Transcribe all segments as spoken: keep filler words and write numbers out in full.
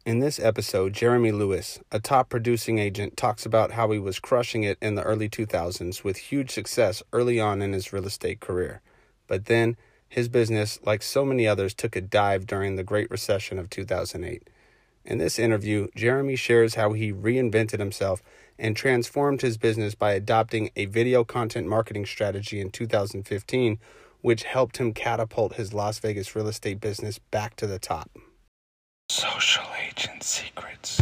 In this episode, Jeremy Lewis, a top producing agent, talks about how he was crushing it in the early two thousands with huge success early on in his real estate career. But then, his business, like so many others, took a dive during the Great Recession of two thousand eight. In this interview, Jeremy shares how he reinvented himself and transformed his business by adopting a video content marketing strategy in two thousand fifteen, which helped him catapult his Las Vegas real estate business back to the top. Social Agent Secrets.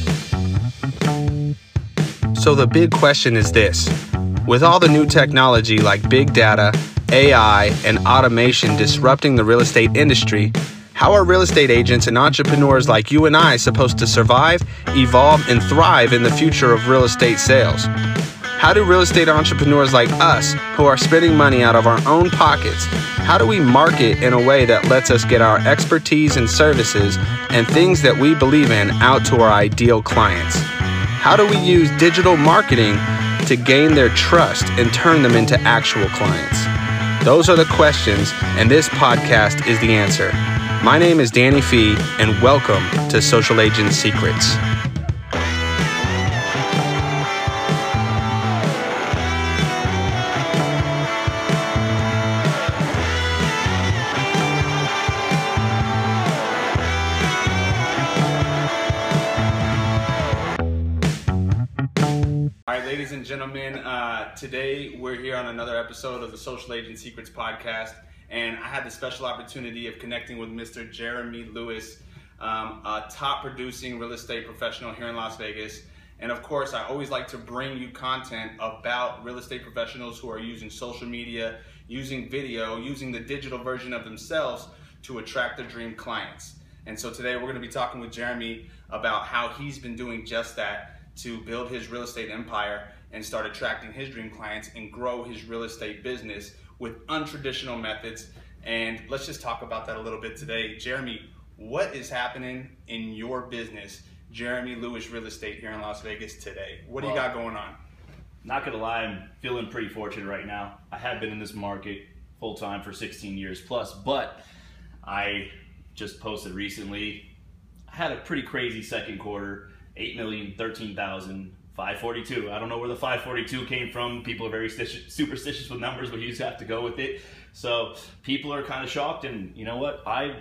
So the big question is this. With all the new technology like big data, A I, and automation disrupting the real estate industry, how are real estate agents and entrepreneurs like you and I supposed to survive, evolve, and thrive in the future of real estate sales? How do real estate entrepreneurs like us, who are spending money out of our own pockets, how do we market in a way that lets us get our expertise and services and things that we believe in out to our ideal clients? How do we use digital marketing to gain their trust and turn them into actual clients? Those are the questions, and this podcast is the answer. My name is Danny Fee, and welcome to Social Agent Secrets. All right, ladies and gentlemen, uh, today we're here on another episode of the Social Agent Secrets podcast, and I had the special opportunity of connecting with Mister Jeremy Lewis, um, a top producing real estate professional here in Las Vegas. And of course, I always like to bring you content about real estate professionals who are using social media, using video, using the digital version of themselves to attract their dream clients. And so today we're going to be talking with Jeremy about how he's been doing just that to build his real estate empire and start attracting his dream clients and grow his real estate business with untraditional methods. And let's just talk about that a little bit today. Jeremy, what is happening in your business, Jeremy Lewis Real Estate here in Las Vegas today? What do well, you got going on? Not gonna lie, I'm feeling pretty fortunate right now. I have been in this market full time for sixteen years plus, but I just posted recently, I had a pretty crazy second quarter. eight million, thirteen thousand, five forty-two. I don't know where the five forty-two came from. People are very superstitious with numbers, but you just have to go with it. So people are kind of shocked, and you know what? I've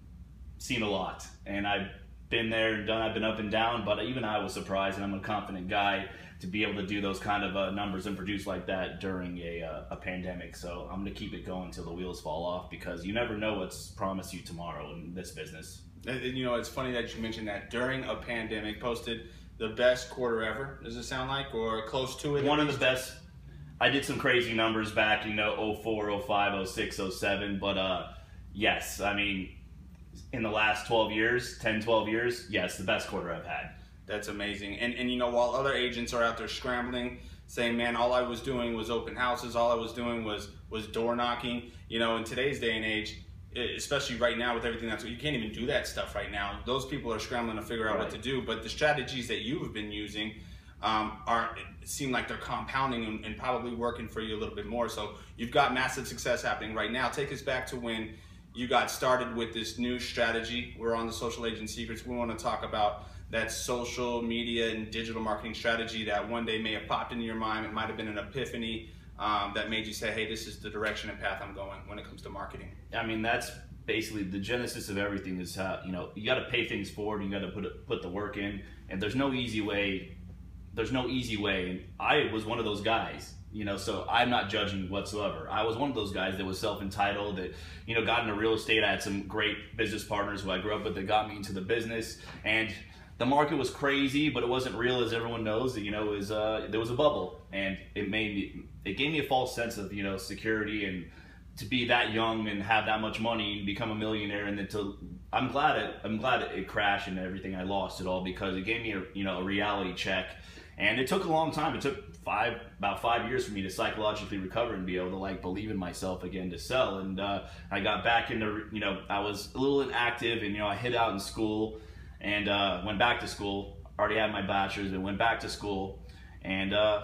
seen a lot, and I've been there and done. I've been up and down, but even I was surprised, and I'm a confident guy to be able to do those kind of uh, numbers and produce like that during a, uh, a pandemic. So I'm gonna keep it going until the wheels fall off, because you never know what's promised you tomorrow in this business. You know, it's funny that you mentioned that. During a pandemic, posted the best quarter ever, does it sound like, or close to it? One of the best. I did some crazy numbers back, you know, oh four, oh five, oh six, oh seven, but uh, yes, I mean, in the last twelve years, ten, twelve years, yes, the best quarter I've had. That's amazing. And, and you know, while other agents are out there scrambling, saying, man, all I was doing was open houses, all I was doing was, was door knocking, you know, in today's day and age, especially right now with everything that's, you can't even do that stuff right now. Those people are scrambling to figure out right. what to do, but the strategies that you've been using um, are seem like they're compounding and, and probably working for you a little bit more. So you've got massive success happening right now. Take us back to when you got started with this new strategy. We're on the Social Agent Secrets. We want to talk about that social media and digital marketing strategy that one day may have popped into your mind. It might have been an epiphany Um, that made you say, hey, this is the direction and path I'm going when it comes to marketing? I mean, that's basically the genesis of everything. Is how, you know, you got to pay things forward, you got to put it, put the work in, and there's no easy way. There's no easy way. And I was one of those guys, you know, so I'm not judging whatsoever. I was one of those guys that was self-entitled, that, you know, got into real estate. I had some great business partners who I grew up with that got me into the business, and the market was crazy, but it wasn't real, as everyone knows. You know, it was, uh, there was a bubble, and it made me, it gave me a false sense of, you know, security, and to be that young and have that much money and become a millionaire, and then to, I'm glad it, I'm glad it, it crashed and everything. I lost it all, because it gave me a, you know, a reality check, and it took a long time. It took five, about five years for me to psychologically recover and be able to like believe in myself again to sell. And uh, I got back into, you know, I was a little inactive, and you know, I hid out in school. And uh, went back to school, already had my bachelor's, and went back to school and uh,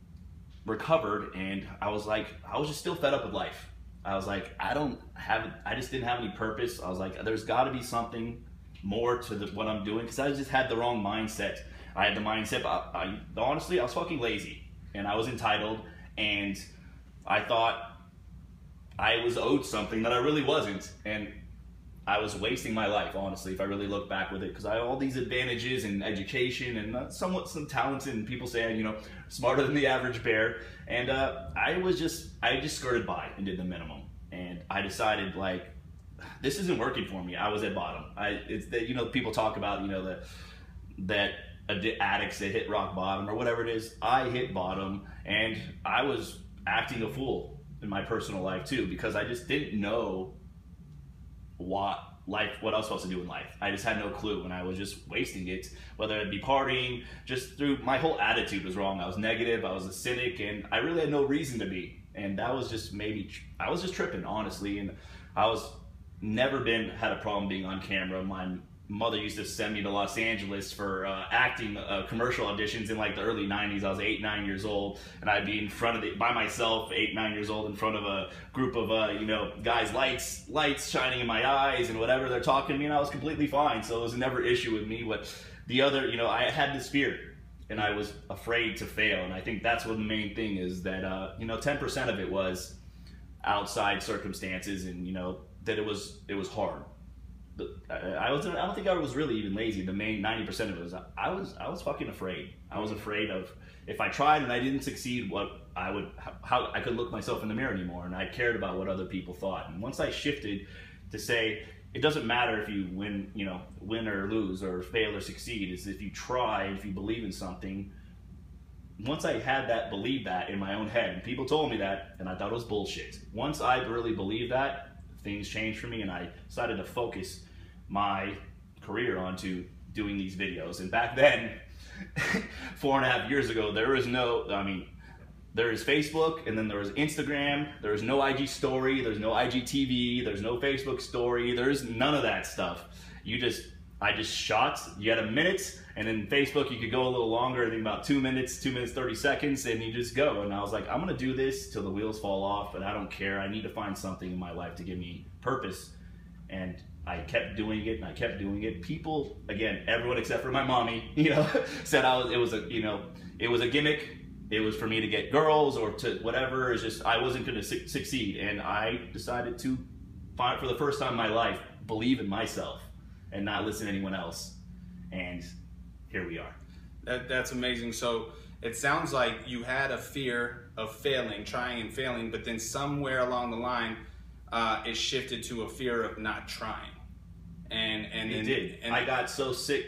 recovered. And I was like, I was just still fed up with life. I was like, I don't have, I just didn't have any purpose. I was like, there's got to be something more to the, what I'm doing, because I just had the wrong mindset. I had the mindset, I, I, honestly, I was fucking lazy, and I was entitled, and I thought I was owed something that I really wasn't, and I was wasting my life, honestly, if I really look back with it, because I had all these advantages in education and uh, somewhat some talents, and people say I'm, you know, smarter than the average bear, and uh, I was just, I just skirted by and did the minimum, and I decided, like, this isn't working for me. I was at bottom. I, it's that, you know, people talk about, you know, that, that addicts that hit rock bottom or whatever it is. I hit bottom, and I was acting a fool in my personal life too, because I just didn't know what life, what I was supposed to do in life. I just had no clue, and I was just wasting it, whether it be partying, just through, my whole attitude was wrong. I was negative, I was a cynic, and I really had no reason to be. And that was just maybe, I was just tripping, honestly. And I was never been, had a problem being on camera. My mother used to send me to Los Angeles for uh, acting uh, commercial auditions in like the early nineties. I was eight, nine years old, and I'd be in front of the, by myself, eight, nine years old, in front of a group of, uh, you know, guys, lights, lights shining in my eyes and whatever. They're talking to me, and I was completely fine. So it was never an issue with me. What the other, you know, I had this fear, and I was afraid to fail. And I think that's what the main thing is, that, uh, you know, ten percent of it was outside circumstances, and, you know, that it was, it was hard. I was, I don't think I was really even lazy. The main ninety percent of it was, I was, I was fucking afraid. I was afraid of, if I tried and I didn't succeed, what I would, how I could look myself in the mirror anymore. And I cared about what other people thought. And once I shifted to say, it doesn't matter if you win, you know, win or lose or fail or succeed. It's if you try, if you believe in something. Once I had that, believed that in my own head, and people told me that, and I thought it was bullshit. Once I really believed that, things changed for me, and I decided to focus my career onto doing these videos. And back then, four and a half years ago, there was no, I mean, there is Facebook, and then there was Instagram, there was no I G story, there's no I G T V, there's no Facebook story, there's none of that stuff. You just, I just shot, you had a minute, and then Facebook, you could go a little longer, I think about two minutes, two minutes, thirty seconds, and you just go. And I was like, I'm gonna do this till the wheels fall off, but I don't care. I need to find something in my life to give me purpose. And I kept doing it, and I kept doing it. People, again, everyone except for my mommy, you know, said I was, it was a, you know, it was a gimmick. It was for me to get girls or to whatever. It's just, I wasn't gonna su succeed. And I decided to, find, for the first time in my life, believe in myself and not listen to anyone else. And here we are. That, that's amazing. So it sounds like you had a fear of failing, trying and failing, but then somewhere along the line, uh, it shifted to a fear of not trying. And and it then, did. And I got so sick.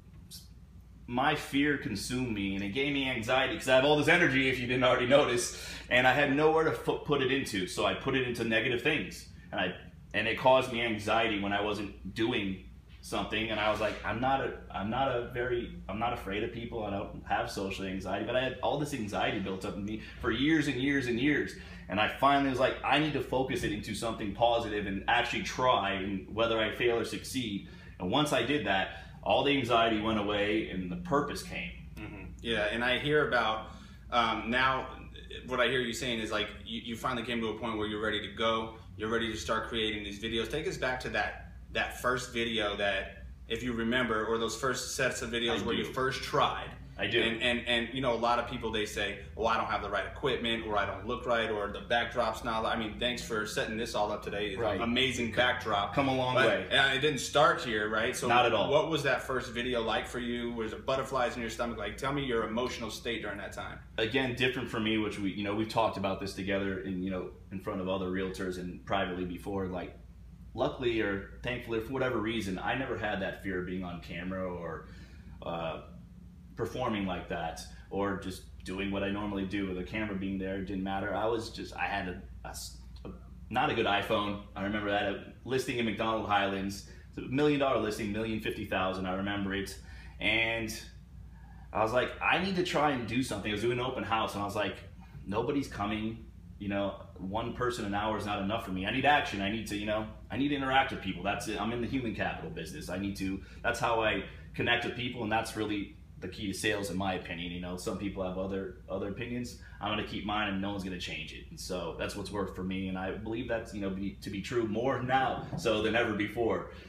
My fear consumed me, and it gave me anxiety because I have all this energy, if you didn't already notice, and I had nowhere to put it into. So I put it into negative things, and I and it caused me anxiety when I wasn't doing something. And I was like, I'm not a, I'm not a very, I'm not afraid of people. I don't have social anxiety, but I had all this anxiety built up in me for years and years and years. And I finally was like, I need to focus it into something positive and actually try, and whether I fail or succeed. And once I did that, all the anxiety went away and the purpose came. Mm-hmm. Yeah, and I hear about, um, now, what I hear you saying is like, you, you finally came to a point where you're ready to go, you're ready to start creating these videos. Take us back to that, that first video that, if you remember, or those first sets of videos I where do. you first tried. I do. And, and, and, you know, a lot of people, they say, well, I don't have the right equipment, or I don't look right, or the backdrop's not, I mean, thanks for setting this all up today. It's Right. an amazing backdrop. Come a long but, way. And it didn't start here, right? So Not at all. What was that first video like for you? Was it butterflies in your stomach? Like, tell me your emotional state during that time. Again, different for me, which we, you know, we've talked about this together in, you know, in front of other realtors and privately before. Like, luckily or thankfully, for whatever reason, I never had that fear of being on camera or uh, performing like that, or just doing what I normally do with the camera being there. It didn't matter. I was just, I had a, a, a not a good iPhone. I remember that, a listing in McDonald Highlands. It's a million dollar listing, million fifty thousand. I remember it. And I was like, I need to try and do something. I was doing an open house, and I was like, nobody's coming. You know, one person an hour is not enough for me. I need action. I need to, you know, I need to interact with people. That's it. I'm in the human capital business. I need to, that's how I connect with people, and that's really the key to sales, in my opinion. You know, some people have other other opinions. I'm going to keep mine, and no one's going to change it. And so that's what's worked for me, and I believe that's, you know, be, to be true more now so than ever before.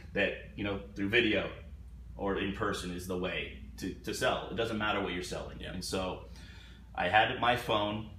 that, you know, through video or in person is the way to, to sell. It doesn't matter what you're selling. Yeah. And so I had my phone.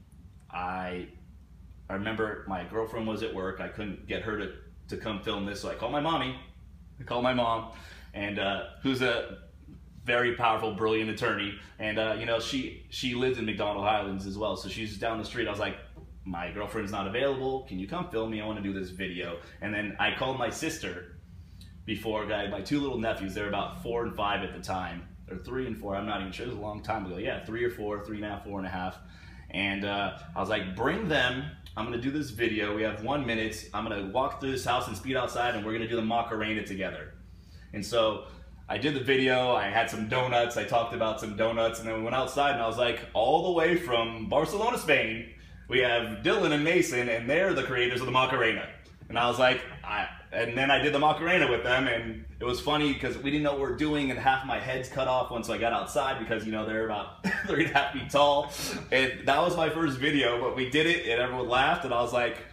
I I remember my girlfriend was at work. I couldn't get her to, to come film this, so I called my mommy. I called my mom, and uh, who's a very powerful, brilliant attorney. And uh, you know, she she lives in McDonald Highlands as well, so she's down the street. I was like, my girlfriend's not available. Can you come film me? I want to do this video. And then I called my sister before, guy, my two little nephews. They were about four and five at the time, or three and four. I'm not even sure. It was a long time ago. Yeah, three or four, three and a half, four and a half. And uh, I was like, bring them. I'm gonna do this video. We have one minute. I'm gonna walk through this house and speed outside, and we're gonna do the Macarena together. And so I did the video. I had some donuts. I talked about some donuts, and then we went outside, and I was like, all the way from Barcelona, Spain, we have Dylan and Mason, and they're the creators of the Macarena. And I was like, I, and then I did the Macarena with them, and it was funny because we didn't know what we were doing, and half my head's cut off once I got outside because, you know, they're about three and a half feet tall. And that was my first video, but we did it, and everyone laughed, and I was like,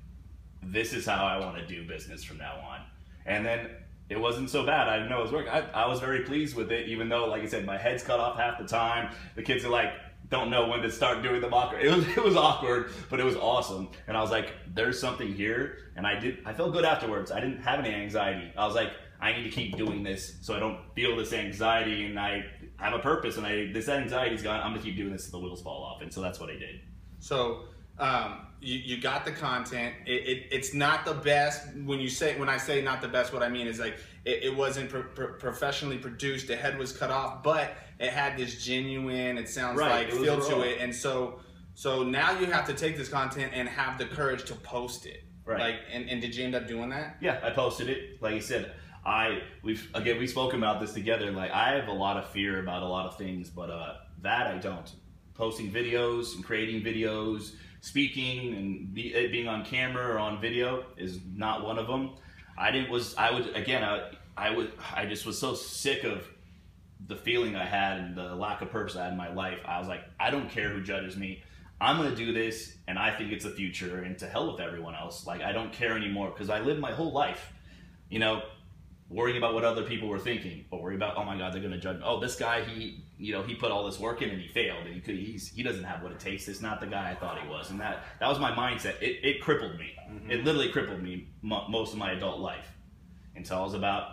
this is how I want to do business from now on. And then it wasn't so bad. I didn't know it was working. I, I was very pleased with it, even though, like I said, my head's cut off half the time. The kids are like, don't know when to start doing the mocker. It was it was awkward, but it was awesome. And I was like, there's something here. And I did. I felt good afterwards. I didn't have any anxiety. I was like, I need to keep doing this so I don't feel this anxiety, and I have a purpose, and I this anxiety's gone. I'm gonna keep doing this till the wheels fall off. And so that's what I did. So um, you, you got the content. It, it, it's not the best. When you say when I say not the best, what I mean is like it, it wasn't pro pro professionally produced. The head was cut off, but it had this genuine, it sounds right, like, it feel raw. to it. And so so now you have to take this content and have the courage to post it. Right. Like, and, and did you end up doing that? Yeah, I posted it. Like I said, I we've again we've spoken about this together. Like, I have a lot of fear about a lot of things, but uh, that I don't. Posting videos and creating videos, speaking and be, it being on camera or on video is not one of them. I didn't was I would again I I would I just was so sick of the feeling I had and the lack of purpose I had in my life. I was like, I don't care who judges me. I'm gonna do this, and I think it's the future, and to hell with everyone else. Like, I don't care anymore, because I lived my whole life, you know, worrying about what other people were thinking, or worry about, oh my God, they're gonna judge me. Oh, this guy, he, you know, he put all this work in and he failed, and he could, he's, he doesn't have what it takes. It's not the guy I thought he was, and that, that was my mindset. It, it crippled me. Mm-hmm. It literally crippled me mo most of my adult life, until I was about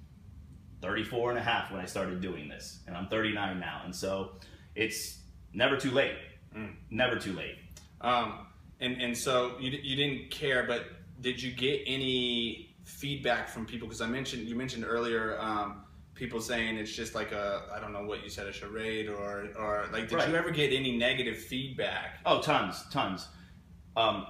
thirty-four and a half when I started doing this, and I'm thirty-nine now, and so it's never too late. Mm. Never too late. Um, and, and so you, you didn't care, but did you get any feedback from people? Because I mentioned, you mentioned earlier, um, people saying it's just like a, I don't know what you said, a charade, or, or like, did right. you ever get any negative feedback? Oh, tons, tons. Um,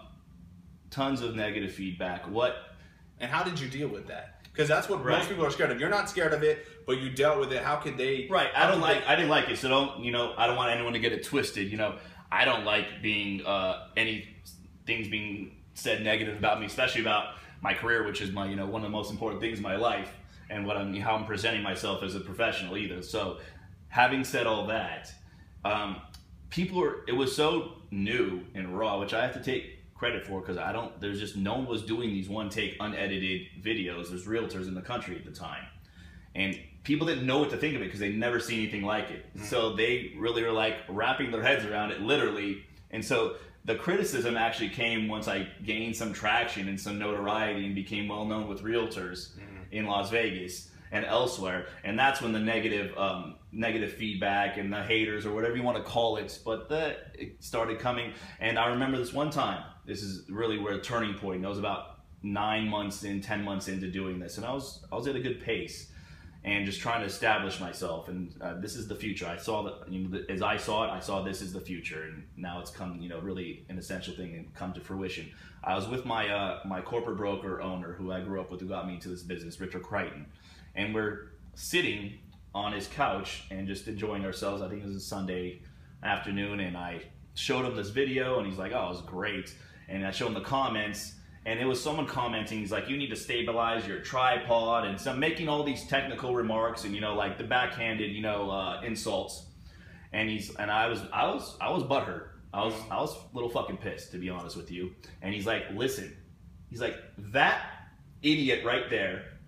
tons of negative feedback. What? And how did you deal with that? Because that's what right. most people are scared of. You're not scared of it, but you dealt with it. How could they? Right. I don't like. They, I didn't like it. So don't. You know. I don't want anyone to get it twisted. You know. I don't like being uh, any things being said negative about me, especially about my career, which is my you know one of the most important things in my life, and what I'm how I'm presenting myself as a professional either. So, having said all that, um, people are. It was so new and raw, which I have to take credit for, because I don't. There's just no one was doing these one take unedited videos. There's realtors in the country at the time, and people didn't know what to think of it because they'd never seen anything like it. Mm-hmm. So they really were like wrapping their heads around it, literally. And so the criticism actually came once I gained some traction and some notoriety and became well known with realtors mm-hmm. in Las Vegas and elsewhere. And that's when the negative, um, negative feedback and the haters, or whatever you want to call it, but the, it started coming. And I remember this one time. This is really where a turning point. I was about nine months in, ten months into doing this, and I was I was at a good pace. And just trying to establish myself, and uh, this is the future. I saw that, you know, as I saw it, I saw this is the future, and now it's come, you know, really an essential thing and come to fruition. I was with my uh, my corporate broker owner, who I grew up with, who got me into this business, Richard Crichton, and we're sitting on his couch and just enjoying ourselves. I think it was a Sunday afternoon, and I showed him this video, and he's like, "Oh, it was great," and I showed him the comments. And it was someone commenting, he's like, you need to stabilize your tripod, and some making all these technical remarks, and you know, like the backhanded, you know, uh, insults. And he's and I was I was I was butthurt. I was I was a little fucking pissed, to be honest with you. And he's like, listen, he's like, that idiot right there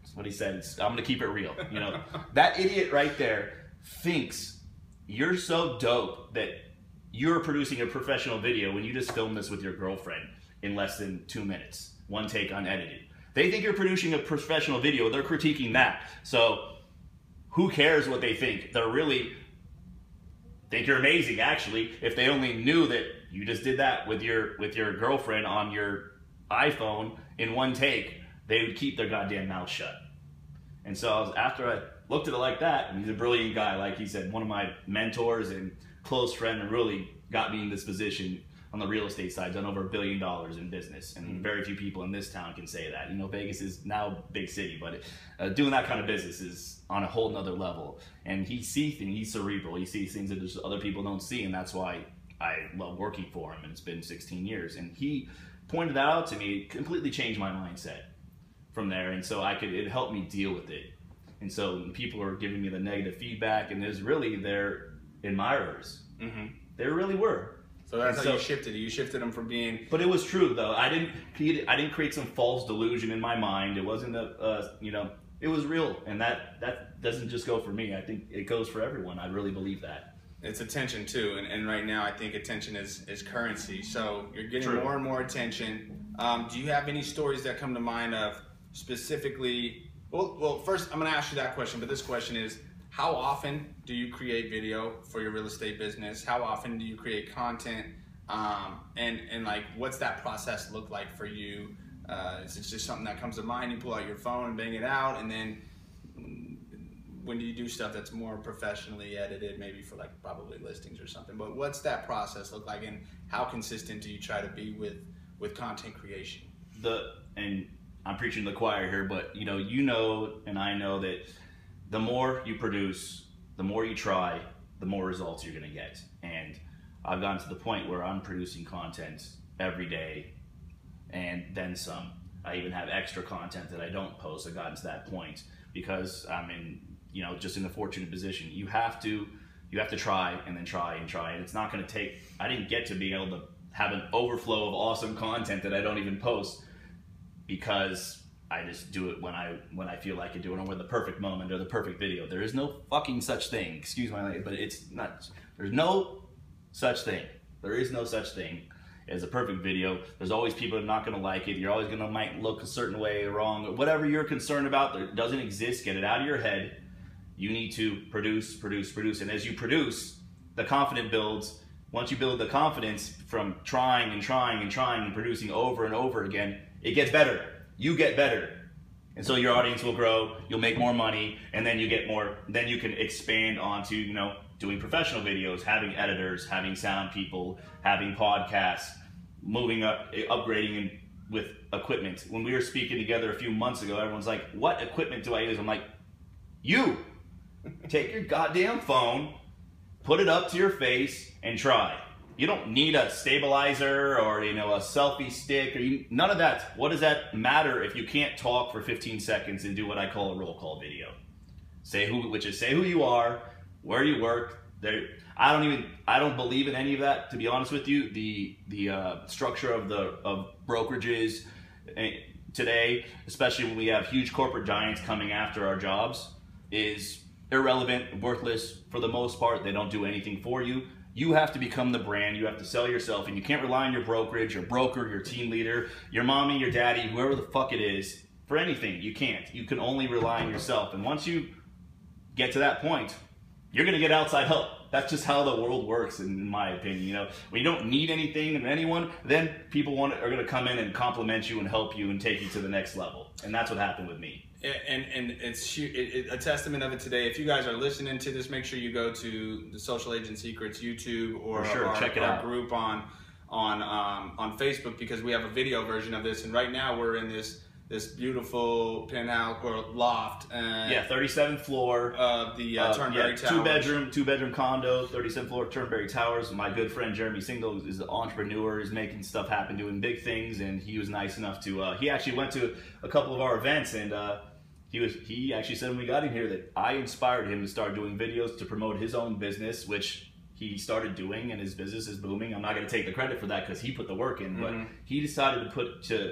That's what he said. It's, I'm gonna keep it real. You know, that idiot right there thinks you're so dope that you're producing a professional video when you just filmed this with your girlfriend in less than two minutes, one take unedited. They think you're producing a professional video. They're critiquing that. So who cares what they think? They're really think you're amazing, actually, if they only knew that you just did that with your with your girlfriend on your iPhone in one take, they would keep their goddamn mouth shut. And so I was, after I looked at it like that, and he's a brilliant guy, like he said, one of my mentors and close friend, and really got me in this position on the real estate side, done over a billion dollars in business, and very few people in this town can say that. You know, Vegas is now a big city, but uh, doing that kind of business is on a whole nother level. And he sees things, he's cerebral, he sees things that just other people don't see, and that's why I love working for him, and it's been sixteen years. And he pointed that out to me, it completely changed my mindset from there, and so I could, it helped me deal with it. And so when people are giving me the negative feedback, and there's really their admirers. Mm-hmm. They really were. So that's and how so, you shifted it. You shifted them from being. But it was true though. I didn't. I didn't create some false delusion in my mind. It wasn't a. Uh, you know. It was real, and that that doesn't just go for me. I think it goes for everyone. I really believe that. It's attention too, and, and right now I think attention is is currency. So you're getting true. more and more attention. Um, do you have any stories that come to mind of specifically? Well, well, first I'm going to ask you that question, but this question is: how often do you create video for your real estate business? How often do you create content? Um, and, and like, what's that process look like for you? Uh, is it just something that comes to mind, you pull out your phone and bang it out? And then when do you do stuff that's more professionally edited, maybe for like probably listings or something? But what's that process look like, and how consistent do you try to be with, with content creation? The, and I'm preaching to the choir here, but you know, you know, and I know that the more you produce, the more you try, the more results you're gonna get. And I've gotten to the point where I'm producing content every day and then some. I even have extra content that I don't post. I've gotten to that point because I'm in, you know, just in a fortunate position. You have to, you have to try and then try and try. And it's not gonna take, I didn't get to being able to have an overflow of awesome content that I don't even post because I just do it when I when I feel like it doing it, or the perfect moment or the perfect video. There is no fucking such thing. Excuse my language, but it's not. There's no such thing. There is no such thing as a perfect video. There's always people that are not going to like it. You're always going to might look a certain way or wrong. Whatever you're concerned about, there doesn't exist. Get it out of your head. You need to produce, produce, produce, and as you produce, the confidence builds. Once you build the confidence from trying and trying and trying and producing over and over again, it gets better. You get better. And so your audience will grow, you'll make more money, and then you get more, then you can expand onto, you know, doing professional videos, having editors, having sound people, having podcasts, moving up, upgrading in, with equipment. When we were speaking together a few months ago, everyone's like, what equipment do I use? I'm like, you. Take your goddamn phone, put it up to your face, and try. You don't need a stabilizer or, you know, a selfie stick or you, none of that. What does that matter if you can't talk for fifteen seconds and do what I call a roll call video? Say who, which is say who you are, where you work. There, I don't even, I don't believe in any of that, to be honest with you. The the uh, structure of the of brokerages today, especially when we have huge corporate giants coming after our jobs, is irrelevant, worthless for the most part. They don't do anything for you. You have to become the brand, you have to sell yourself, and you can't rely on your brokerage, your broker, your team leader, your mommy, your daddy, whoever the fuck it is, for anything. You can't. You can only rely on yourself. And once you get to that point, you're gonna get outside help. That's just how the world works, in my opinion. You know, when you don't need anything and anyone, then people want are gonna come in and compliment you and help you and take you to the next level. And that's what happened with me. And, and it's it, it, a testament of it today. If you guys are listening to this, make sure you go to the Social Agent Secrets YouTube or sure, our, check it our out. group on on um, on Facebook, because we have a video version of this. And right now we're in this this beautiful penthouse or loft. Uh, yeah, thirty-seventh floor of the uh, uh, Turnberry yeah, Towers. Two bedroom, two bedroom condo, thirty-seventh floor Turnberry Towers. My good friend Jeremy Single is an entrepreneur, is making stuff happen, doing big things, and he was nice enough to. Uh, he actually went to a couple of our events, and uh, he was he actually said when we got in here that I inspired him to start doing videos to promote his own business, which he started doing, and his business is booming. I'm not going to take the credit for that because he put the work in, but mm-hmm. he decided to put to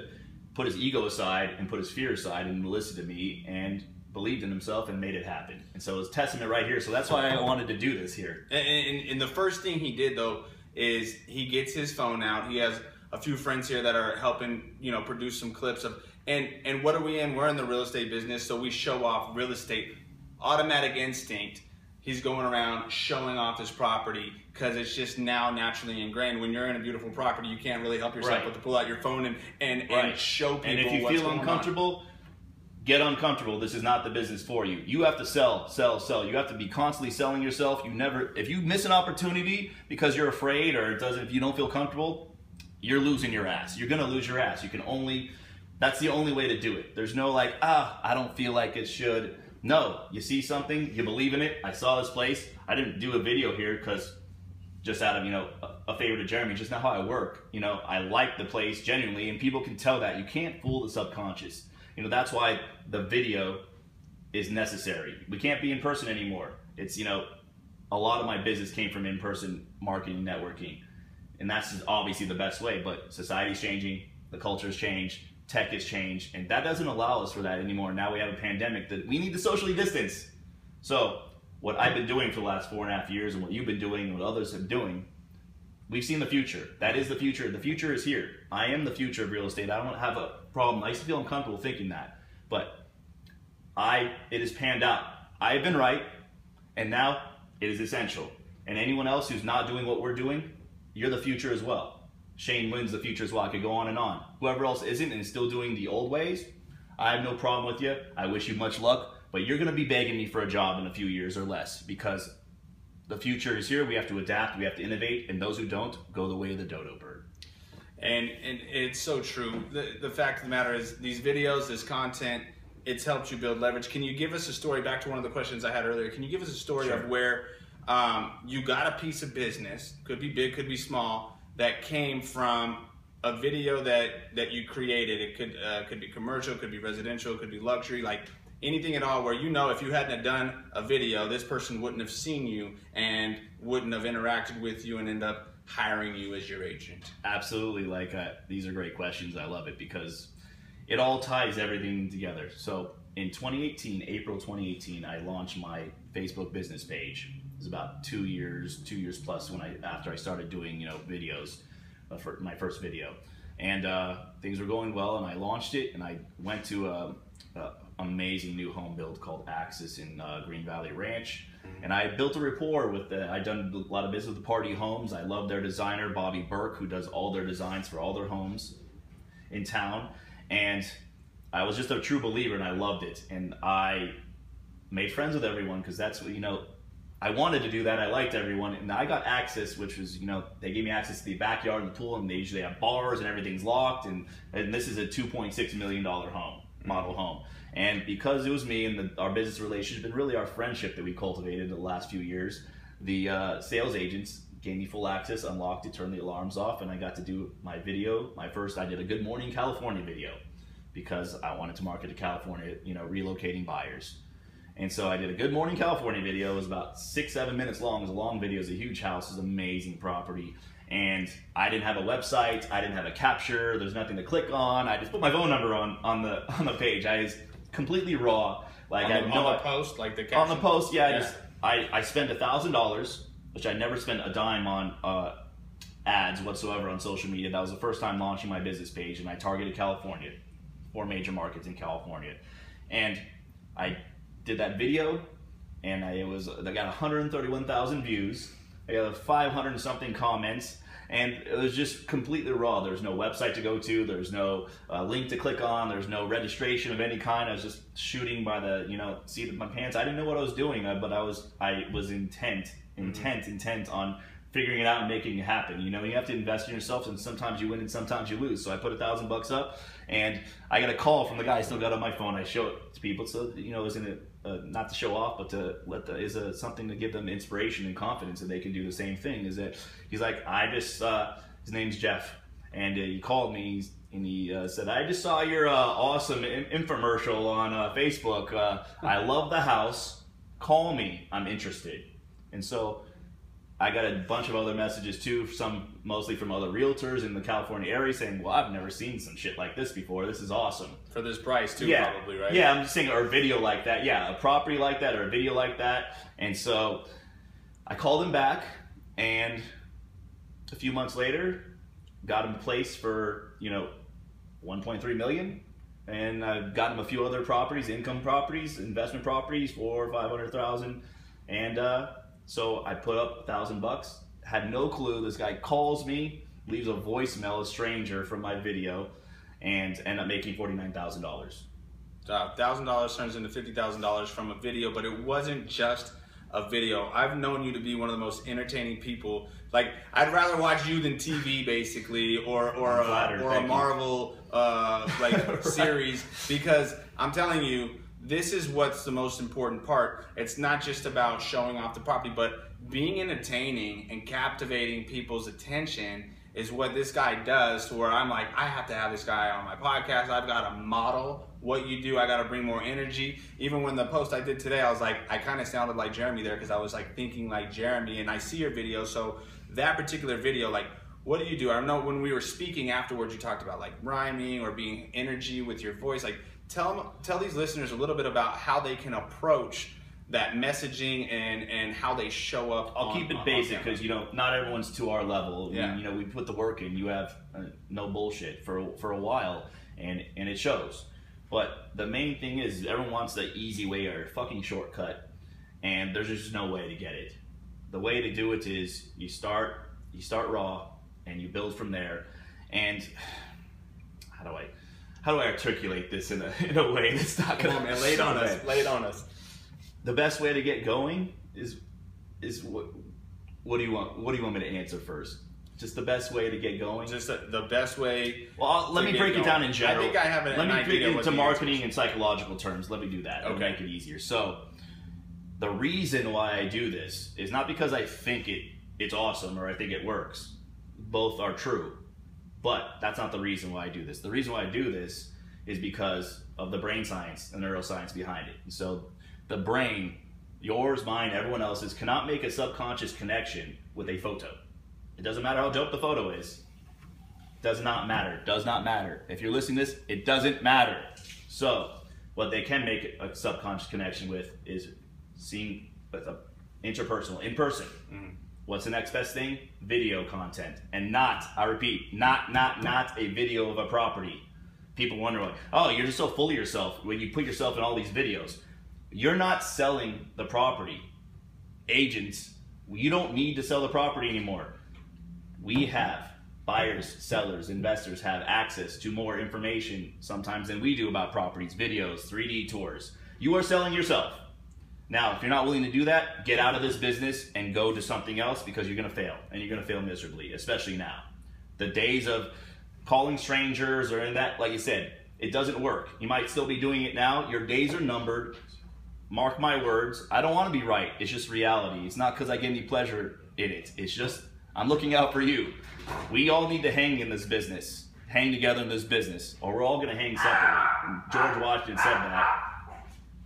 put his ego aside and put his fear aside and listened to me and believed in himself and made it happen. And so it's testament right here. So that's why I wanted to do this here. And, and, and the first thing he did though is he gets his phone out. He has a few friends here that are helping, you know, produce some clips of, and, and what are we in? We're in the real estate business, so we show off real estate. Automatic instinct, he's going around showing off his property because it's just now naturally ingrained. When you're in a beautiful property, you can't really help yourself Right. but to pull out your phone and, and, Right. and show people And if you what's feel going uncomfortable, on. get uncomfortable. This is not the business for you. You have to sell, sell, sell. You have to be constantly selling yourself. You never, if you miss an opportunity because you're afraid or it doesn't, if you don't feel comfortable, you're losing your ass. You're gonna lose your ass. You can only, that's the only way to do it. There's no like, ah, I don't feel like it should. No, you see something, you believe in it. I saw this place. I didn't do a video here because just out of, you know, a favor to Jeremy, just not how I work. You know, I like the place genuinely, and people can tell that. You can't fool the subconscious. You know, that's why the video is necessary. We can't be in person anymore. It's, you know, a lot of my business came from in-person marketing, networking, and that's obviously the best way, but society's changing, the culture's changed, tech has changed, and that doesn't allow us for that anymore. Now we have a pandemic that we need to socially distance. So what I've been doing for the last four and a half years and what you've been doing and what others have been doing, we've seen the future. That is the future. The future is here. I am the future of real estate. I don't have a problem. I used to feel uncomfortable thinking that, but I, it has panned out. I've been right, and now it is essential. And anyone else who's not doing what we're doing, you're the future as well. Shane wins the future as well. I could go on and on. Whoever else isn't and is still doing the old ways, I have no problem with you. I wish you much luck, but you're going to be begging me for a job in a few years or less because the future is here. We have to adapt. We have to innovate. And those who don't, go the way of the dodo bird. And, and it's so true. The, the fact of the matter is these videos, this content, it's helped you build leverage. Can you give us a story, back to one of the questions I had earlier, can you give us a story Sure. of where um, you got a piece of business, could be big, could be small, that came from a video that, that you created? It could, uh, could be commercial, could be residential, could be luxury, like anything at all where you know if you hadn't have done a video, this person wouldn't have seen you and wouldn't have interacted with you and end up hiring you as your agent. Absolutely. Like uh, these are great questions. I love it because it all ties everything together. So in twenty eighteen, April twenty eighteen, I launched my Facebook business page. It was about two years, two years plus when I after I started doing you know videos, uh, for my first video, and uh, things were going well, and I launched it, and I went to a, a amazing new home build called Axis in uh, Green Valley Ranch, and I built a rapport with the. I'd done a lot of business with the Party Homes. I love their designer Bobby Burke, who does all their designs for all their homes in town, and I was just a true believer, and I loved it, and I made friends with everyone because that's what you know. I wanted to do that. I liked everyone, and I got access, which was, you know, they gave me access to the backyard and the pool, and they usually have bars and everything's locked, and, and this is a two point six million dollar home, model home. And because it was me and the, our business relationship and really our friendship that we cultivated in the last few years, the uh, sales agents gave me full access, unlocked it, turned the alarms off, and I got to do my video. My first, I did a Good Morning California video because I wanted to market to California, you know, relocating buyers. And so I did a Good Morning California video. It was about six, seven minutes long. It was a long video. It was a huge house. It was amazing property. And I didn't have a website. I didn't have a capture. There's nothing to click on. I just put my phone number on, on the on the page. I was completely raw. Like on I the, had no on the post, like the caption? on the post. Yeah, yeah. I just I, I spent a thousand dollars, which I never spent a dime on uh, ads whatsoever on social media. That was the first time launching my business page, and I targeted California, four major markets in California, and I did that video, and I it was I got one hundred thirty-one thousand views. I got five hundred and something comments, and it was just completely raw. There's no website to go to. There's no uh, link to click on. There's no registration of any kind. I was just shooting by the you know seat of my pants. I didn't know what I was doing, but I was I was intent, intent, mm-hmm. intent on figuring it out and making it happen. You know, you have to invest in yourself, and sometimes you win and sometimes you lose. So I put a thousand bucks up, and I got a call from the guy I still got on my phone. I show it to people, so you know, it was in a Uh, not to show off, but to let the is a something to give them inspiration and confidence that they can do the same thing. Is that he's like, I just uh, his name's Jeff, and uh, he called me and he uh, said, I just saw your uh, awesome in- infomercial on uh, Facebook. Uh, I love the house. Call me. I'm interested. And so I got a bunch of other messages too, some mostly from other realtors in the California area saying, well, I've never seen some shit like this before. This is awesome. For this price too, yeah. probably, right? Yeah, I'm just saying, or a video like that. Yeah, a property like that or a video like that. And so I called him back, and a few months later, got him a place for, you know, one point three million. And I've got him a few other properties, income properties, investment properties for five hundred thousand. And uh, so I put up a thousand bucks. Had no clue. This guy calls me, leaves a voicemail, a stranger, from my video, and end up making forty-nine thousand dollars. one thousand dollars turns into fifty thousand dollars from a video, but it wasn't just a video. I've known you to be one of the most entertaining people. Like, I'd rather watch you than T V, basically, or or a, flattered, or a Marvel uh, like right. series, because I'm telling you, this is what's the most important part. It's not just about showing off the property, but being entertaining and captivating people's attention is what this guy does, to where I'm like, I have to have this guy on my podcast. I've got to model what you do. I got to bring more energy. Even when the post I did today, I was like, I kind of sounded like Jeremy there, because I was like thinking like Jeremy, and I see your video. So that particular video, like, what do you do? I know when we were speaking afterwards, you talked about like rhyming or being energy with your voice. Like, tell them, tell these listeners a little bit about how they can approach that messaging and and how they show up. I'll on, keep it on, basic, because you know not everyone's to our level. Yeah. We, you know we put the work in. You have uh, no bullshit for for a while, and and it shows. But the main thing is, everyone wants the easy way or fucking shortcut, and there's just no way to get it. The way to do it is you start you start raw and you build from there. And how do I how do I articulate this in a in a way that's not gonna Come on, man, lay it on us. Lay it on us. The best way to get going is is what what do you want what do you want me to answer first? Just the best way to get going. Just the, the best way. Well, I'll, let me break it down in general. I think I have an, Let an me break idea it what into the marketing answer and psychological terms. Let me do that. It'll Okay. make it easier. So, the reason why I do this is not because I think it it's awesome or I think it works. Both are true, but that's not the reason why I do this. The reason why I do this is because of the brain science and neuroscience behind it. And so, the brain, yours, mine, everyone else's, cannot make a subconscious connection with a photo. It doesn't matter how dope the photo is. Does not matter. Does not matter. If you're listening to this, it doesn't matter. So, what they can make a subconscious connection with is seeing with a interpersonal, in person. Mm-hmm. What's the next best thing? Video content. And not, I repeat, not, not, not a video of a property. People wonder, like, oh, you're just so full of yourself when you put yourself in all these videos. You're not selling the property. Agents, you don't need to sell the property anymore. We have buyers, sellers, investors have access to more information sometimes than we do about properties, videos, three D tours. You are selling yourself. Now, if you're not willing to do that, get out of this business and go to something else, because you're going to fail, and you're going to fail miserably, especially now. The days of calling strangers or in that, like you said, it doesn't work. You might still be doing it now. Your days are numbered. Mark my words. I don't want to be right. It's just reality. It's not because I get any pleasure in it. It's just I'm looking out for you. We all need to hang in this business, hang together in this business, or we're all going to hang separately. And George Washington said that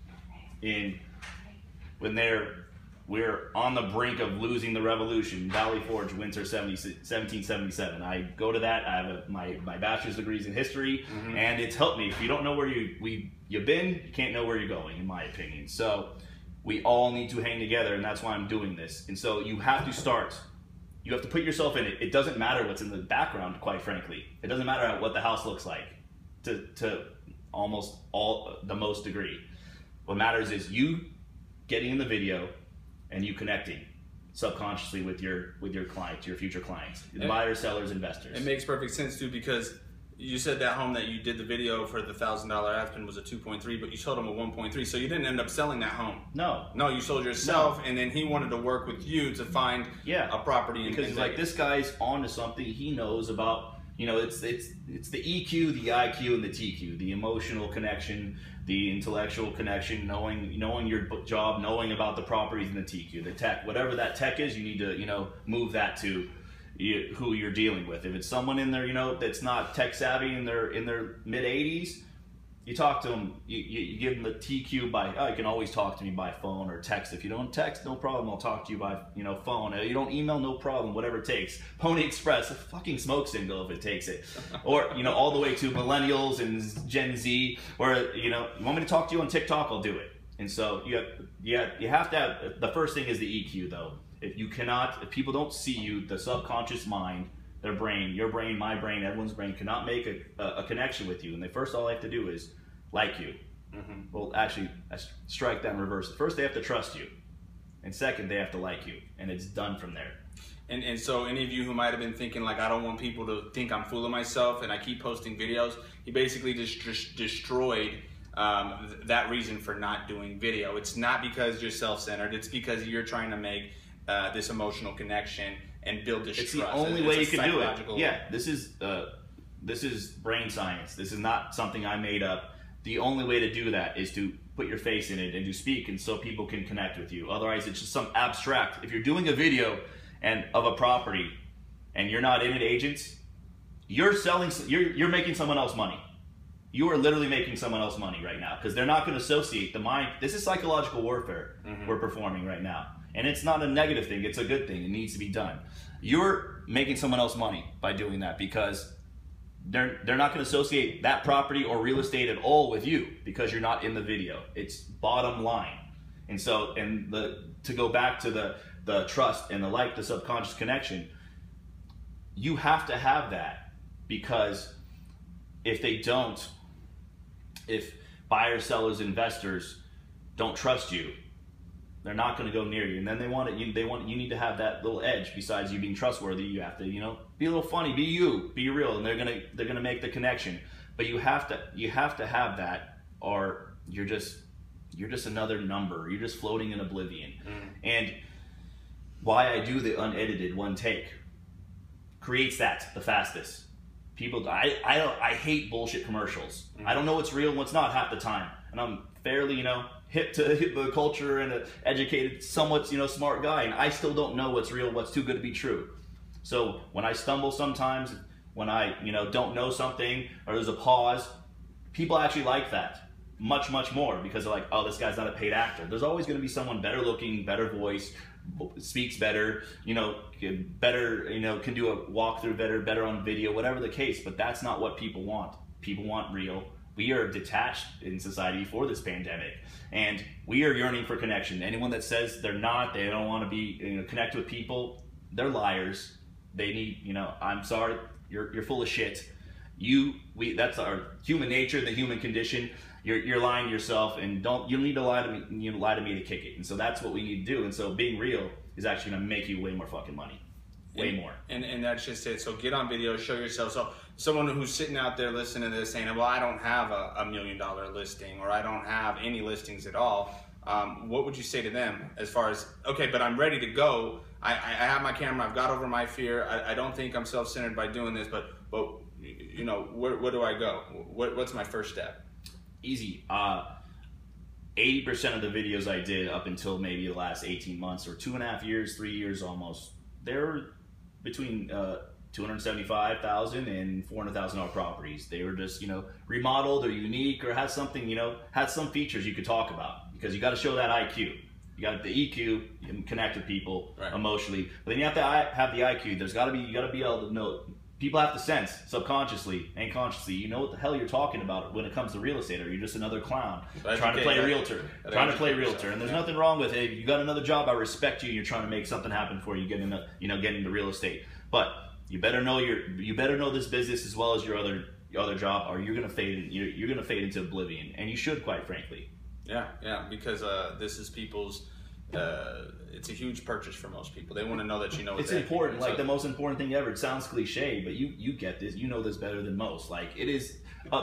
in when they're we're on the brink of losing the revolution. Valley Forge, winter seventeen seventy-seven. I go to that. I have a, my my bachelor's degrees in history, mm-hmm. and it's helped me. If you don't know where you we you've been, you can't know where you're going, in my opinion. So we all need to hang together, and that's why I'm doing this. And so you have to start. You have to put yourself in it. It doesn't matter what's in the background, quite frankly. It doesn't matter what the house looks like, to to almost all the most degree. What matters is you getting in the video and you connecting subconsciously with your with your clients, your future clients, your buyers, sellers, investors. It makes perfect sense too, because you said that home that you did the video for the thousand dollar Aspen was a two point three, but you sold him a one point three, so you didn't end up selling that home. No, no, you sold yourself, no. And then he wanted to work with you to find yeah. a property. In, because in like this guy's onto something. He knows about, you know, it's it's it's the E Q, the I Q, and the T Q, the emotional connection, the intellectual connection, knowing knowing your job, knowing about the properties, and the T Q, the tech, whatever that tech is. You need to, you know, move that to you, who you're dealing with. If it's someone in there, you know, that's not tech savvy in their in their mid eighties, You talk to them, you, you, you give them the T Q by, oh, you can always talk to me by phone or text. If you don't text, no problem, I'll talk to you by, you know, phone. You don't email, no problem, whatever it takes. Pony Express, a fucking smoke signal if it takes it. Or, you know, all the way to millennials and Gen Z, where, you know, you want me to talk to you on TikTok, I'll do it. And so you have, you have, you have to have, the first thing is the E Q though. If you cannot, if people don't see you, the subconscious mind, their brain, your brain, my brain, everyone's brain cannot make a, a, a connection with you. And they first all they have to do is like you. Mm-hmm. Well, actually, I strike that in reverse. First, they have to trust you. And second, they have to like you. And it's done from there. And, and so any of you who might have been thinking, like, I don't want people to think I'm fooling myself and I keep posting videos, he basically just, just destroyed um, th that reason for not doing video. It's not because you're self-centered. It's because you're trying to make uh, this emotional connection and build this it's trust. The only it's way you can do it. Yeah, this is uh, this is brain science. This is not something I made up. The only way to do that is to put your face in it and to speak, and so people can connect with you. Otherwise, it's just some abstract. If you're doing a video and of a property, and you're not in it, agents, you're selling. You're you're making someone else money. You are literally making someone else money right now because they're not going to associate the mind. This is psychological warfare mm-hmm. we're performing right now. And it's not a negative thing, it's a good thing. It needs to be done. You're making someone else money by doing that because they're, they're not going to associate that property or real estate at all with you because you're not in the video. It's bottom line. And so, and the to go back to the, the trust and the like, the subconscious connection, you have to have that because if they don't, if buyers, sellers, investors don't trust you, they're not going to go near you, and then they want it. You, they want you need to have that little edge. Besides you being trustworthy, you have to, you know, be a little funny, be you, be real, and they're gonna they're gonna make the connection. But you have to you have to have that, or you're just you're just another number. You're just floating in oblivion. Mm. And why I do the unedited one take creates that the fastest. People, I I don't I hate bullshit commercials. Mm. I don't know what's real and what's not half the time, and I'm fairly, you know, hip to the culture and an educated, somewhat, you know, smart guy, and I still don't know what's real, what's too good to be true. So when I stumble sometimes, when I, you know, don't know something, or there's a pause, people actually like that much, much more because they're like, oh, this guy's not a paid actor. There's always going to be someone better looking, better voice, speaks better, you know, better, you know, can do a walkthrough better, better on video, whatever the case, but that's not what people want. People want real. We are detached in society for this pandemic, and we are yearning for connection. Anyone that says they're not, they don't want to be, you know, connect with people, they're liars. They need, you know, I'm sorry, you're you're full of shit. You, we, that's our human nature, the human condition. You're you're lying to yourself, and don't you don't need to lie to me. You know, lie to me to kick it. And so that's what we need to do. And so being real is actually going to make you way more fucking money. Way and, more. And and that's just it. So get on video, show yourself. So someone who's sitting out there listening to this saying, well, I don't have a, a million dollar listing, or I don't have any listings at all. Um, what would you say to them as far as, okay, but I'm ready to go. I, I have my camera. I've got over my fear. I, I don't think I'm self-centered by doing this, but, but you know, where, where do I go? What, what's my first step? Easy. Uh, eighty percent of the videos I did up until maybe the last eighteen months or two and a half years, three years almost, they're between uh, two hundred seventy-five thousand dollars and four hundred thousand dollars properties. They were just, you know, remodeled or unique or had something, you know, had some features you could talk about because you got to show that I Q. You got the E Q, you can connect with people right. emotionally, but then you have to have the I Q. There's got to be, you got to be able to know. People have to sense subconsciously and consciously, you know what the hell you're talking about when it comes to real estate, or you're just another clown That's trying okay, to play right? realtor, That's trying to play realtor. Yourself. And there's yeah. nothing wrong with it. You got another job, I respect you. You're trying to make something happen for you, getting into, you know, getting into real estate. But you better know your, you better know this business as well as your other, your other job, or you're gonna fade, you're, you're gonna fade into oblivion, and you should, quite frankly. Yeah, yeah, because uh, this is people's. Uh, it's a huge purchase for most people. They want to know that you know what it's important, like so, the most important thing ever. It sounds cliche, but you you get this. You know this better than most. Like it is a,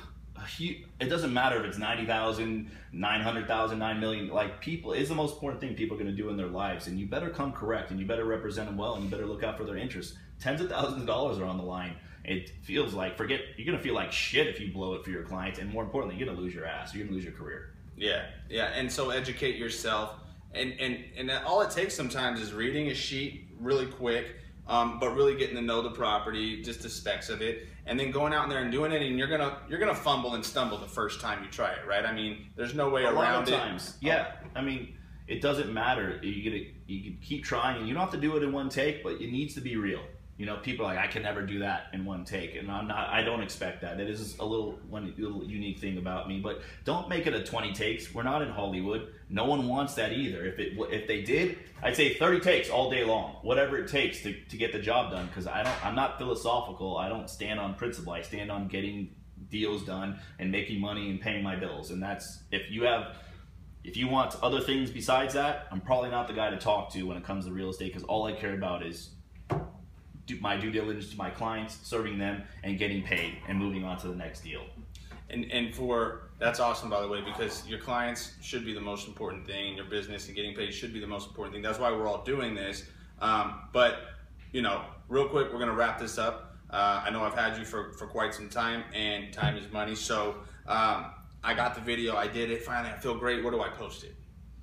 a huge, it doesn't matter if it's ninety thousand, nine hundred thousand, nine million. Like people is the most important thing people are going to do in their lives, and you better come correct, and you better represent them well, and you better look out for their interests. Tens of thousands of dollars are on the line. It feels like forget you're going to feel like shit if you blow it for your clients, and more importantly, you're going to lose your ass. You're going to lose your career. Yeah, yeah, and so educate yourself. And, and and all it takes sometimes is reading a sheet really quick um, but really getting to know the property, just the specs of it, and then going out there and doing it. And you're gonna you're gonna fumble and stumble the first time you try it, right? I mean, there's no way a around lot of times. it. Yeah, I mean, it doesn't matter. You get you can keep trying, and you don't have to do it in one take, but it needs to be real. You know, people are like, I can never do that in one take, and I'm not. I don't expect that. It is a little one little unique thing about me, but don't make it a twenty takes. We're not in Hollywood. No one wants that either. If it if they did, I'd say thirty takes all day long, whatever it takes to, to get the job done. Because I don't. I'm not philosophical. I don't stand on principle. I stand on getting deals done and making money and paying my bills. And that's if you have. If you want other things besides that, I'm probably not the guy to talk to when it comes to real estate, because all I care about is do my due diligence to my clients, serving them, and getting paid, and moving on to the next deal. And and for that's awesome, by the way, because your clients should be the most important thing, and your business and getting paid should be the most important thing. That's why we're all doing this. Um, but you know, real quick, we're gonna wrap this up. Uh, I know I've had you for for quite some time, and time is money. So um, I got the video, I did it. Finally, I feel great. Where do I post it?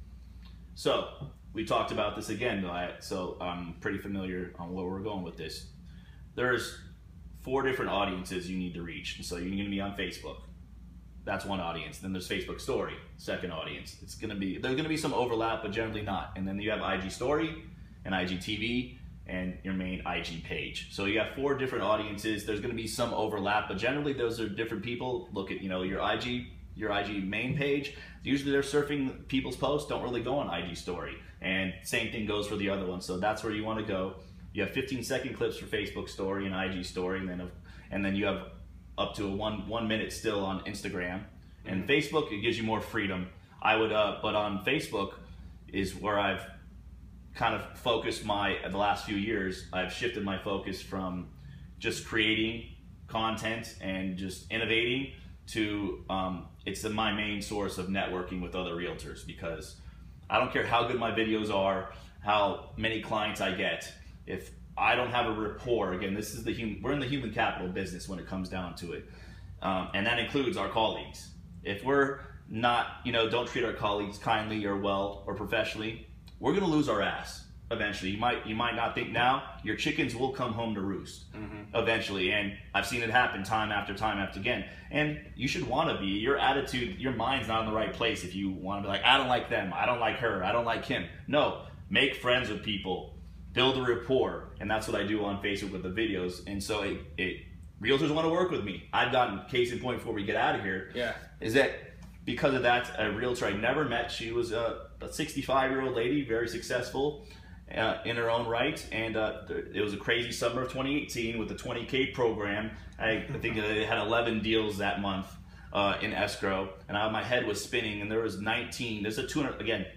So we talked about this again, so I'm pretty familiar on where we're going with this. There's four different audiences you need to reach. So you're going to be on Facebook. That's one audience. Then there's Facebook Story, second audience. It's going to be there's going to be some overlap, but generally not. And then you have I G Story and I G T V and your main I G page. So you have four different audiences. There's going to be some overlap, but generally those are different people. Look at, you know, your I G your I G main page. Usually they're surfing people's posts, don't really go on I G Story. And same thing goes for the other one. So that's where you want to go. You have fifteen second clips for Facebook Story and I G Story, and then and then you have up to a one one minute still on Instagram. And mm-hmm. Facebook, it gives you more freedom. I would, uh, but on Facebook is where I've kind of focused my the last few years. I've shifted my focus from just creating content and just innovating to um, it's my main source of networking with other realtors, because I don't care how good my videos are, how many clients I get. If I don't have a rapport, again, this is the human, we're in the human capital business when it comes down to it. Um, and that includes our colleagues. If we're not, you know, don't treat our colleagues kindly or well or professionally, we're gonna lose our ass eventually. You might, you might not think now, your chickens will come home to roost mm-hmm. eventually. And I've seen it happen time after time after again. And you should wanna be, your attitude, your mind's not in the right place if you wanna be like, I don't like them, I don't like her, I don't like him. No, make friends with people, build a rapport. And that's what I do on Facebook with the videos. And so it, it realtors wanna work with me. I've gotten, case in point before we get out of here, yeah. is that because of that, a realtor I never met, she was a sixty-five year old lady, very successful uh, in her own right. And uh, it was a crazy summer of twenty eighteen with the twenty K program. I, I think they had eleven deals that month uh, in escrow, and I, my head was spinning, and there was nineteen, there's a two hundred, again,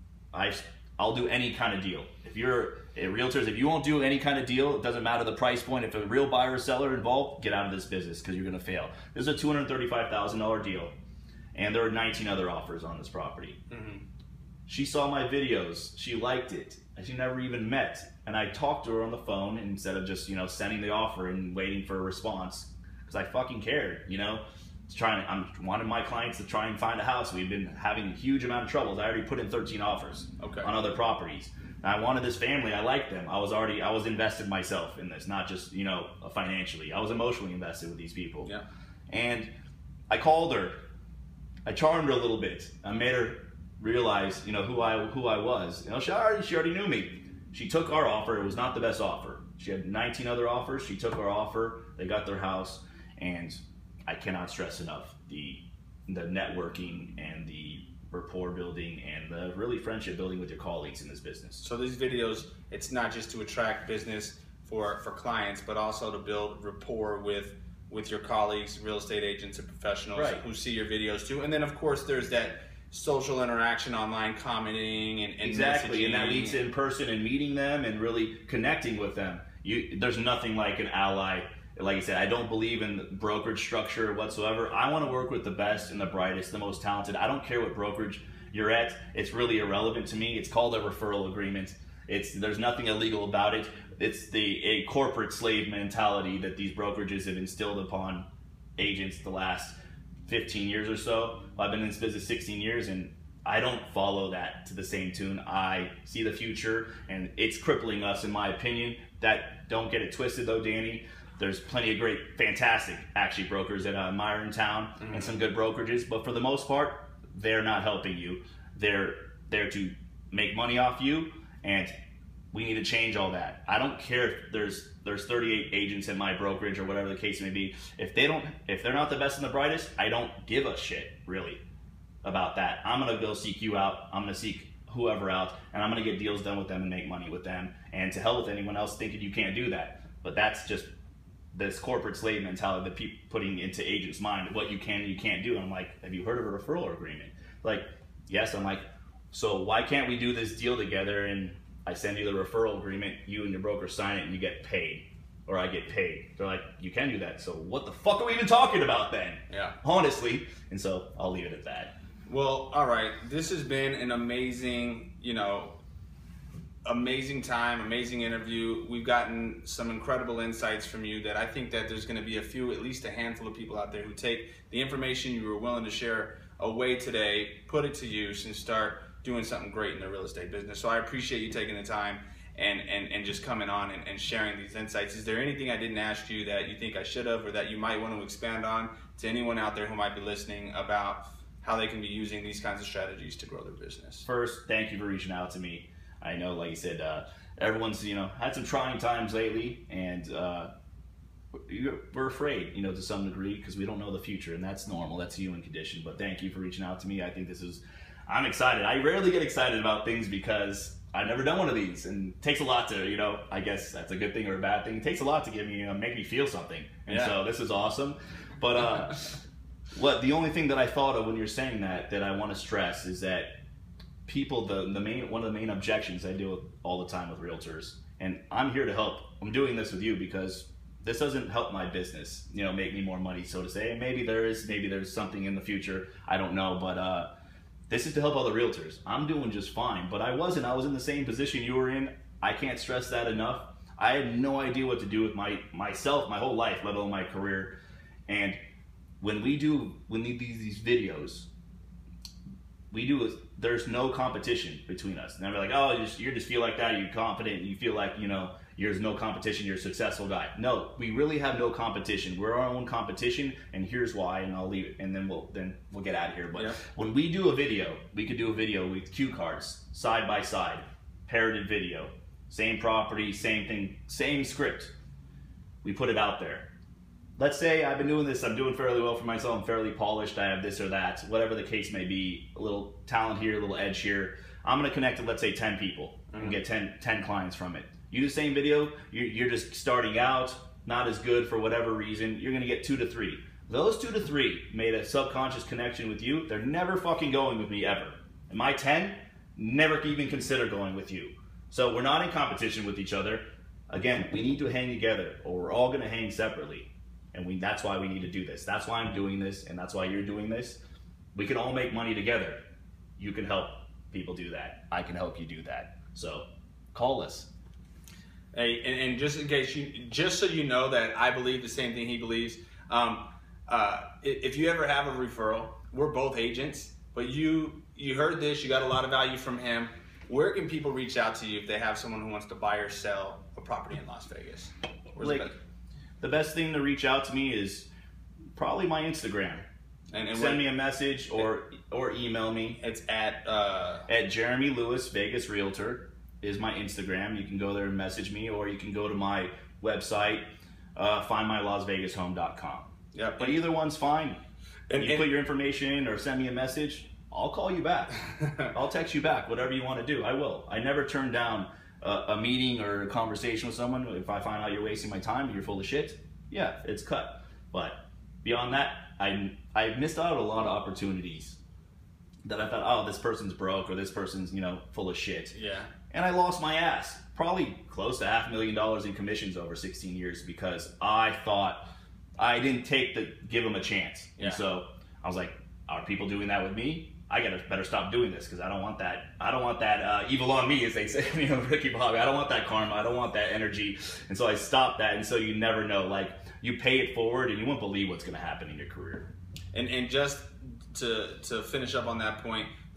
I, I'll do any kind of deal. If you're a realtors, if you won't do any kind of deal, it doesn't matter the price point. If a real buyer or seller involved, get out of this business because you're gonna fail. This is a two hundred thirty-five thousand dollar deal. And there were nineteen other offers on this property. Mm-hmm. She saw my videos, she liked it, and she never even met. And I talked to her on the phone instead of just, you know, sending the offer and waiting for a response, because I fucking cared, you know. Trying, I'm wanting my clients to try and find a house. We've been having a huge amount of troubles. I already put in thirteen offers okay. on other properties. And I wanted this family. I liked them. I was already, I was invested myself in this, not just, you know, financially. I was emotionally invested with these people. Yeah. And I called her. I charmed her a little bit. I made her realize, you know, who I who I was. You know, she already she already knew me. She took our offer. It was not the best offer. She had nineteen other offers. She took our offer. They got their house, and I cannot stress enough the the networking and the rapport building and the really friendship building with your colleagues in this business. So these videos, it's not just to attract business for for clients, but also to build rapport with with your colleagues, real estate agents and professionals right. who see your videos too. And then of course there's that social interaction online, commenting and, and exactly, messaging. And that leads to in person and meeting them and really connecting with them. You, there's nothing like an ally. Like I said, I don't believe in brokerage structure whatsoever. I want to work with the best and the brightest, the most talented. I don't care what brokerage you're at. It's really irrelevant to me. It's called a referral agreement. It's, there's nothing illegal about it. It's the a corporate slave mentality that these brokerages have instilled upon agents the last fifteen years or so. I've been in this business sixteen years, and I don't follow that to the same tune. I see the future, and it's crippling us, in my opinion. That, don't get it twisted though, Danny. There's plenty of great, fantastic, actually, brokers that I admire in town, mm-hmm. and some good brokerages. But for the most part, they're not helping you. They're there to make money off you, and we need to change all that. I don't care if there's there's thirty-eight agents in my brokerage or whatever the case may be. If they don't, if they're not the best and the brightest, I don't give a shit really about that. I'm gonna go seek you out. I'm gonna seek whoever out, and I'm gonna get deals done with them and make money with them. And to hell with anyone else thinking you can't do that. But that's just this corporate slave mentality that people putting into agents' mind, what you can and you can't do. And I'm like, have you heard of a referral agreement? Like, yes. I'm like, so why can't we do this deal together, and I send you the referral agreement, you and your broker sign it, and you get paid, or I get paid. They're like, you can do that. So what the fuck are we even talking about then? Yeah. Honestly. And so I'll leave it at that. Well, all right. This has been an amazing, you know, amazing time, amazing interview. We've gotten some incredible insights from you that I think that there's going to be a few, at least a handful of people out there who take the information you were willing to share away today, put it to use, and start doing something great in the real estate business. So I appreciate you taking the time and, and, and just coming on and, and sharing these insights. Is there anything I didn't ask you that you think I should have, or that you might want to expand on to anyone out there who might be listening about how they can be using these kinds of strategies to grow their business? First, thank you for reaching out to me. I know, like you said, uh, everyone's, you know, had some trying times lately, and uh, we're afraid, you know, to some degree, because we don't know the future, and that's normal. That's a human condition. But thank you for reaching out to me. I think this is, I'm excited. I rarely get excited about things because I've never done one of these, and it takes a lot to, you know, I guess that's a good thing or a bad thing. It takes a lot to give me, you know, make me feel something. And yeah. So this is awesome. But uh, what the only thing that I thought of when you're saying that, that I want to stress is that people, the, the main, one of the main objections I deal with all the time with realtors, and I'm here to help. I'm doing this with you because this doesn't help my business, you know, make me more money, so to say. And maybe there is, maybe there's something in the future. I don't know, but uh, this is to help other realtors. I'm doing just fine, but I wasn't. I was in the same position you were in. I can't stress that enough. I had no idea what to do with my myself, my whole life, let alone my career. And when we do, when we do these videos, we do, there's no competition between us. And they're like, oh, you just, you just feel like that, you're confident, you feel like, you know, there's no competition, you're a successful guy. No, we really have no competition. We're our own competition, and here's why, and I'll leave it, and then we'll then we'll get out of here. But yeah. When we do a video, we could do a video with cue cards, side by side, parroted video, same property, same thing, same script. We put it out there. Let's say I've been doing this, I'm doing fairly well for myself, I'm fairly polished, I have this or that, whatever the case may be, a little talent here, a little edge here. I'm gonna connect to, let's say, ten people mm-hmm. and get ten, ten clients from it. You do the same video, you're, you're just starting out, not as good for whatever reason, you're gonna get two to three. Those two to three made a subconscious connection with you, they're never fucking going with me ever. And my ten, never even consider going with you. So we're not in competition with each other. Again, we need to hang together, or we're all gonna hang separately. And we, that's why we need to do this. That's why I'm doing this, and that's why you're doing this. We can all make money together. You can help people do that. I can help you do that. So call us. Hey, and, and just in case you, just so you know that I believe the same thing he believes. Um, uh, if you ever have a referral, we're both agents, but you you heard this, you got a lot of value from him. Where can people reach out to you if they have someone who wants to buy or sell a property in Las Vegas? Where's like, the best thing to reach out to me is probably my Instagram. And, and send what, me a message or it, or email me. It's at uh, at Jeremy Lewis Vegas Realtor is my Instagram. You can go there and message me, or you can go to my website, uh, find my las vegas home dot com. Yeah, but either one's fine. And you and, put your information in or send me a message, I'll call you back. I'll text you back. Whatever you want to do, I will. I never turn down a, a meeting or a conversation with someone. If I find out you're wasting my time and you're full of shit, yeah, it's cut. But beyond that, I I missed out on a lot of opportunities that I thought, oh, this person's broke or this person's, you know, full of shit. Yeah. And I lost my ass. Probably close to half a million dollars in commissions over sixteen years because I thought I didn't take the give them a chance. Yeah. And so I was like, are people doing that with me? I gotta better stop doing this because I don't want that. I don't want that uh, evil on me, as they say. You know, Ricky Bobby. I don't want that karma. I don't want that energy. And so I stopped that. And so you never know. Like you pay it forward, and you won't believe what's gonna happen in your career. And and just to to finish up on that point,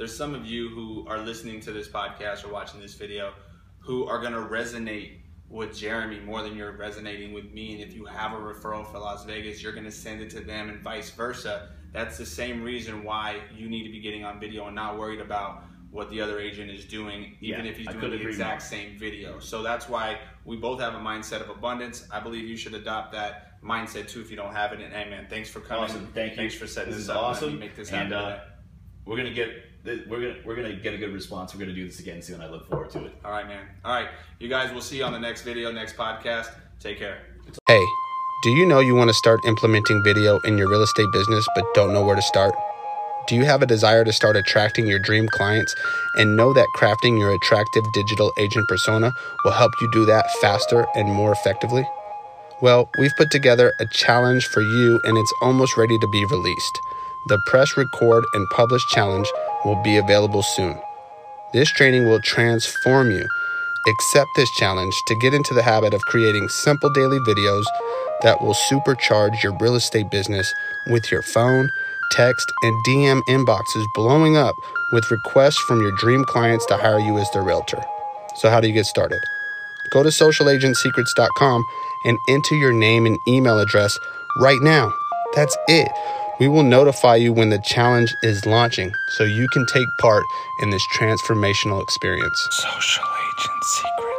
there's some of you who are listening to this podcast or watching this video who are going to resonate with Jeremy more than you're resonating with me. And if you have a referral for Las Vegas, you're going to send it to them and vice versa. That's the same reason why you need to be getting on video and not worried about what the other agent is doing, even Yeah, if he's I doing couldn't the agree exact more. same video. So that's why we both have a mindset of abundance. I believe you should adopt that mindset too if you don't have it. And hey man, thanks for coming. Awesome. Thank you. Thanks for setting This this, is up. and letting awesome. me Make this happen And uh, today. we're gonna get we're gonna we're gonna get a good response. We're gonna do this again soon. I look forward to it. All right, man. All right. You guys, we'll see you on the next video, next podcast. Take care. Hey, do you know you want to start implementing video in your real estate business but don't know where to start? Do you have a desire to start attracting your dream clients and know that crafting your attractive digital agent persona will help you do that faster and more effectively? Well, we've put together a challenge for you and it's almost ready to be released. The Press, Record, and Publish Challenge will be available soon. This training will transform you. Accept this challenge to get into the habit of creating simple daily videos that will supercharge your real estate business with your phone, text, and D M inboxes blowing up with requests from your dream clients to hire you as their realtor. So how do you get started? Go to social agent secrets dot com and enter your name and email address right now. That's it. We will notify you when the challenge is launching so you can take part in this transformational experience. Social Agent Secrets.